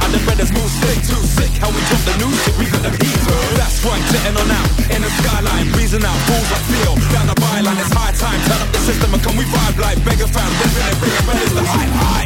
like the brothers move slick, too sick. How we drop the new shit, we got them heat. That's right, jetting on out in the skyline, breezing out, balls like feel down the byline. It's high time, turn up the system and can we vibe like beggar fam, living it, bringing brothers the high.